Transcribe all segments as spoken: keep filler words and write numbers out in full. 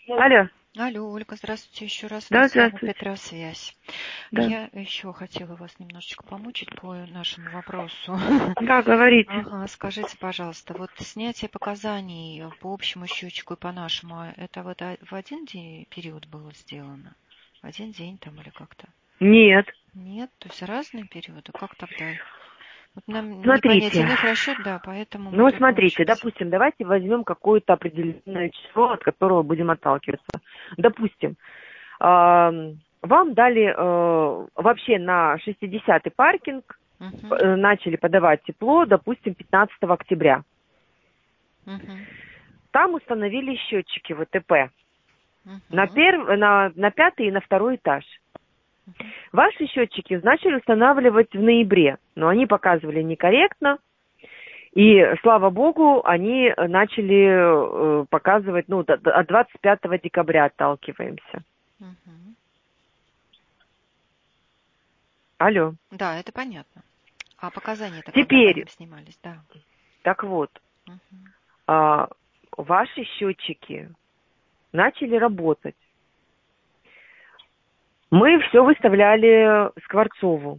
Алло. Алло, Ольга, здравствуйте еще раз. Да, С вами здравствуйте. Петросвязь. Да. Я еще хотела вас немножечко помучить по нашему вопросу. Да, говорите. Ага, скажите, пожалуйста, вот снятие показаний по общему счетчику и по нашему, это вот в один день период было сделано? В один день там или как-то? Нет. Нет, то есть разные периоды. Как тогда их? Вот нам Смотрите. непонятен их расчет, да, поэтому мы Ну, тут смотрите, мучаемся. допустим, давайте возьмем какое-то определенное число, от которого будем отталкиваться. Допустим, вам дали вообще на шестидесятый паркинг, Угу. начали подавать тепло, допустим, пятнадцатого октября. Угу. Там установили счетчики вэ тэ пэ Угу. на, перв... на, на пятый и на второй этаж. Угу. Ваши счетчики начали устанавливать в ноябре, но они показывали некорректно. И, слава богу, они начали э, показывать, ну, до, от двадцать пятого декабря отталкиваемся. Угу. Алло. Да, это понятно. А показания-то когда по Теперь, ним снимались, да. так вот, Угу. а, ваши счетчики начали работать. Мы все выставляли Скворцову.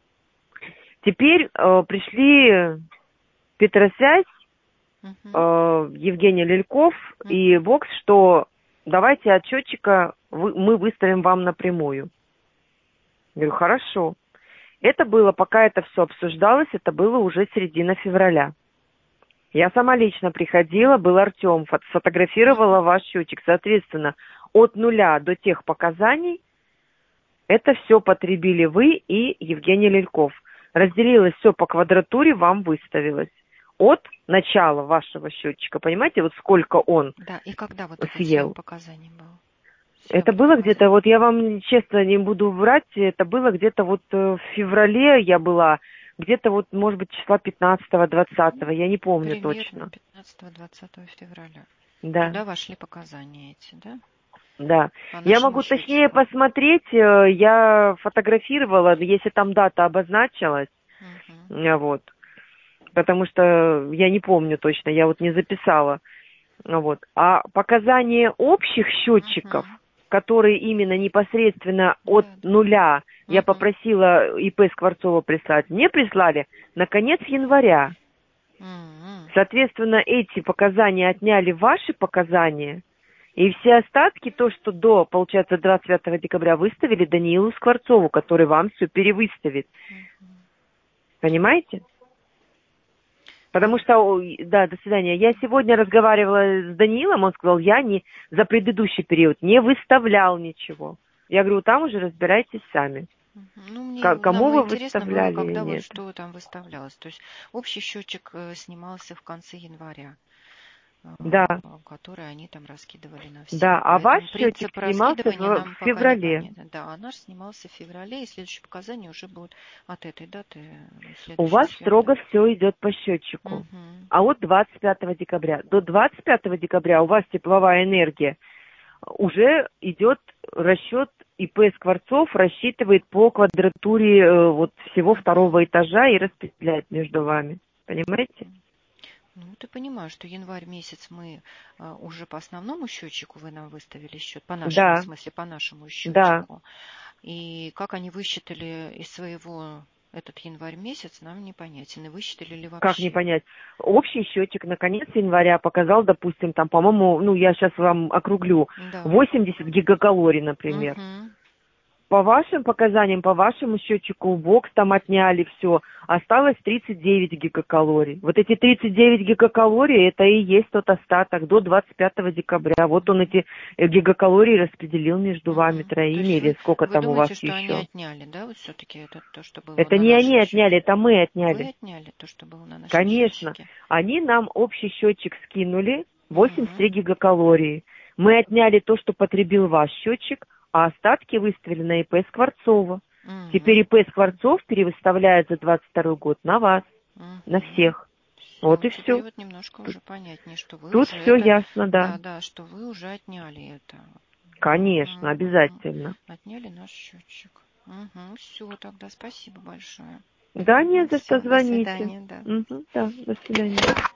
Теперь э, пришли Петросвязь, Угу. э, Евгений Лельков Угу. и Бокс, что давайте от счетчика вы, мы выставим вам напрямую. Я говорю, хорошо. Это было, пока это все обсуждалось, это было уже середина февраля. Я сама лично приходила, был Артем, сфотографировала ваш счетчик. Соответственно, от нуля до тех показаний это все потребили вы и Евгений Лельков. Разделилось все по квадратуре, вам выставилось. От начала вашего счетчика, понимаете, вот сколько он Да, и когда вот этот съел. съем показаний был? Съем Это было показаний. где-то, вот я вам честно не буду врать, это было где-то вот в феврале я была, где-то вот, может быть, числа пятнадцатого-двадцатого, я не помню Примерно точно. пятнадцатого-двадцатого февраля. Да, Туда вошли показания эти, да? да. По Я нашему могу точнее счетчику. посмотреть, э, я фотографировала, если там дата обозначилась, Угу. э, вот, потому что я не помню точно, я вот не записала, вот. А показания общих счетчиков, Угу. которые именно непосредственно от Да, да. нуля, я Угу. попросила и пэ Скворцова прислать, мне прислали на конец января. Угу. Соответственно, эти показания отняли ваши показания, и все остатки, то, что до, получается, двадцать пятого декабря выставили Даниилу Скворцову, который вам все перевыставит. Угу. Понимаете? Потому что, да, до свидания. Я сегодня разговаривала с Даниилом, он сказал, я не за предыдущий период не выставлял ничего. Я говорю, там уже разбирайтесь сами. Ну, мне, К- кому нам вы интересно было, выставляли или когда вот нет. что там выставлялось. То есть общий счетчик э, снимался в конце января, э, Да, который они там раскидывали на да. всех. А ваш Поэтому счетчик принцип снимался в, раскидывания в нам пока феврале. непонятен. Да, а наш снимался в феврале, и следующие показания уже будут от этой даты, э, У следующий вас съем, да. строго все идет по счетчику. Угу. А от двадцать пятого декабря. До двадцать пятого декабря у вас тепловая энергия уже идет расчет, и пэ Скворцов рассчитывает по квадратуре э, вот всего второго этажа и распределяет между вами. Понимаете? Ну, ты понимаешь, что январь месяц мы а, уже по основному счетчику вы нам выставили счет, по нашему, в Да, смысле, по нашему да. счетчику. И как они высчитали из своего этот январь месяц, нам непонятен. И высчитали ли Как не вообще? понять? Общий счетчик на конец января показал, допустим, там, по-моему, ну, я сейчас вам округлю, Да. восемьдесят гигакалорий, например. Угу. По вашим показаниям, по вашему счетчику, бокс там отняли все, осталось тридцать девять гигакалорий. Вот эти тридцать девять гигакалорий, это и есть тот остаток до двадцать пятого декабря. Вот он эти э, гигакалории распределил между вами Угу. То троими, есть или вы, сколько вы там у вас думаете, что они еще. отняли, да, вот все-таки это то, что было Это на не они нашем отняли, счете? это мы Вы отняли. отняли то, что было на нашем Конечно. счетчике? Они нам общий счетчик скинули, восемьдесят три Угу. гигакалории. Мы отняли то, что потребил ваш счетчик, а остатки выставили на и пэ Скворцова. Теперь Угу. и пэ Скворцов перевыставляет за двадцать второй год на вас, на Угу. всех. Вот Все, и теперь все. вот немножко Тут, уже понятнее, что вы тут уже все это, ясно, да. да, да, что вы уже отняли это. Конечно, Угу, угу. обязательно. Отняли наш счетчик. Угу, все, тогда спасибо большое. Да, не Угу, за что, все, до звоните. свидания, да. Угу, да, до свидания.